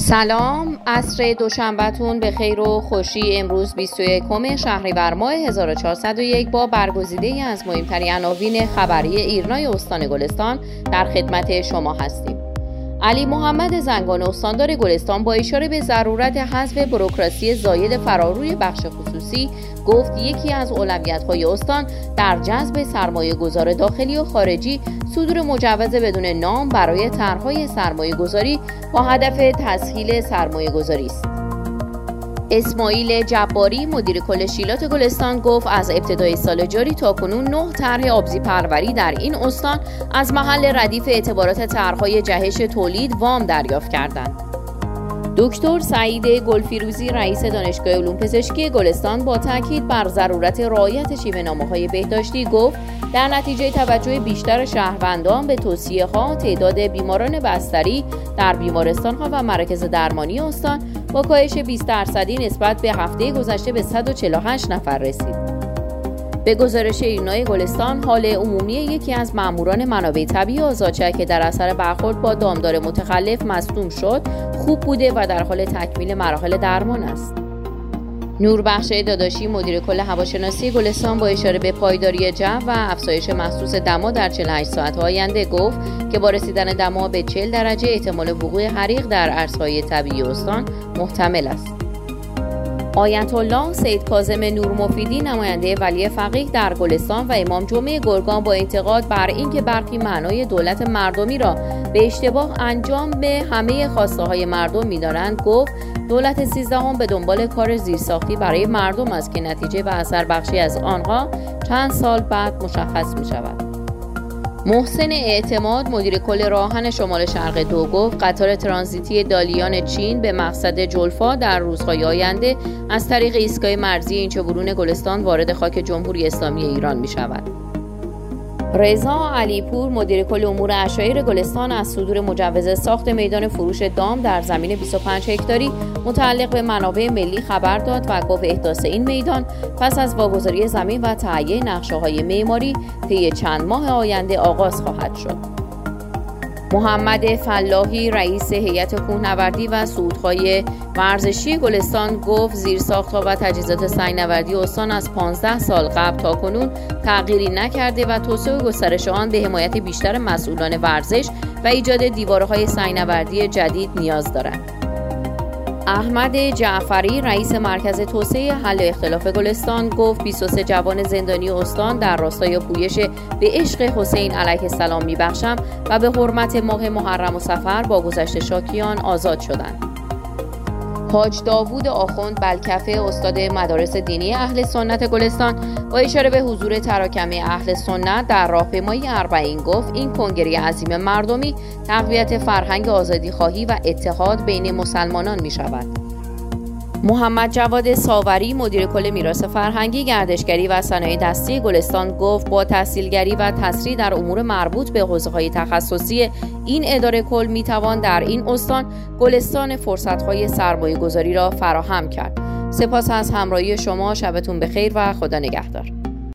سلام، عصر دوشنبهتون به خیر و خوشی. امروز 21 شهریور ماه 1401 با برگزیده‌ای از مهمترین عناوین خبری ایرنای استان گلستان در خدمت شما هستیم. علی محمد زنگان استاندار گلستان با اشاره به ضرورت حذف بوروکراسی زاید فراروی بخش خصوصی گفت یکی از اولویت‌های استان در جذب سرمایه‌گذار داخلی و خارجی صدور مجوز بدون نام برای طرح‌های سرمایه‌گذاری با هدف تسهیل سرمایه‌گذاری است. اسماعیل جباری مدیر کل شیلات گلستان گفت از ابتدای سال جاری تا کنون 9 طرح آبزی پروری در این استان از محل ردیف اعتبارات طرح‌های جهش تولید وام دریافت کردند. دکتر سعید گلفیروزی رئیس دانشگاه علوم پزشکی گلستان با تاکید بر ضرورت رعایت شیوه‌نامه‌های بهداشتی گفت در نتیجه توجه بیشتر شهروندان به توصیه‌ها تعداد بیماران بستری در بیمارستان‌ها و مراکز درمانی استان با کاهش 20% نسبت به هفته گذشته به 148 نفر رسید. به گزارش ایرنای گلستان، حال عمومی یکی از ماموران منابع طبیعی آزادشهر که در اثر برخورد با دامدار متخلف مصدوم شد، خوب بوده و در حال تکمیل مراحل درمان است. نوربخش داداشی مدیر کل هواشناسی گلستان با اشاره به پایداری جو و افزایش محسوس دما در 48 ساعت آینده گفت که با رسیدن دما به 40 درجه احتمال وقوع حریق در ارزهای طبیعی استان محتمل است. آیت الله سید کاظم نورمفیدی نماینده ولی فقیه در گلستان و امام جمعه گرگان با انتقاد بر اینکه برخی معنای دولت مردمی را به اشتباه انجام به همه خواسته‌های مردم می‌دانند گفت دولت 13 به دنبال کار زیرساختی برای مردم است که نتیجه و اثر بخشی از آنها چند سال بعد مشخص می‌شود. محسن اعتماد مدیر کل راهن شمال شرق 2 گفت قطار ترانزیتی دالیان چین به مقصد جلفا در روزهای آینده از طریق ایستگاه مرزی اینچه‌برون گلستان وارد خاک جمهوری اسلامی ایران می شود. رضا علیپور مدیر کل امور عشایر گلستان از صدور مجوز ساخت میدان فروش دام در زمین 25 هکتاری متعلق به منابع ملی خبر داد و گفت احداث این میدان پس از واگذاری زمین و تهیه نقشه‌های معماری طی چند ماه آینده آغاز خواهد شد. محمد فلاحی رئیس هیئت کوهنوردی و صعودهای ورزشی گلستان گفت زیرساخت‌ها و تجهیزات سنگ‌نوردی استان از 15 سال قبل تا کنون تغییری نکرده و توسعه و گسترش آن به حمایت بیشتر مسئولان ورزش و ایجاد دیوارهای سنگ‌نوردی جدید نیاز دارد. احمد جعفری رئیس مرکز توسعه حل اختلاف گلستان گفت 23 جوان زندانی استان در راستای پویش به عشق حسین علیه السلام میبخشم و به حرمت ماه محرم و صفر با گذشت شاکیان آزاد شدند. حاج داوود آخوند بلکفه استاد مدارس دینی اهل سنت گلستان با اشاره به حضور تراکمه اهل سنت در راهپیمایی اربعین گفت این کنگره عظیم مردمی تقویت فرهنگ آزادی خواهی و اتحاد بین مسلمانان می شود. محمد جواد ساوری مدیر کل میراث فرهنگی، گردشگری و صنایع دستی گلستان گفت با تسهیلگری و تسریع در امور مربوط به حوزه‌های تخصصی این اداره کل میتوان در این استان گلستان فرصت‌های سرمایه‌گذاری را فراهم کرد. سپاس از همراهی شما، شبتون بخیر و خدا نگهدار.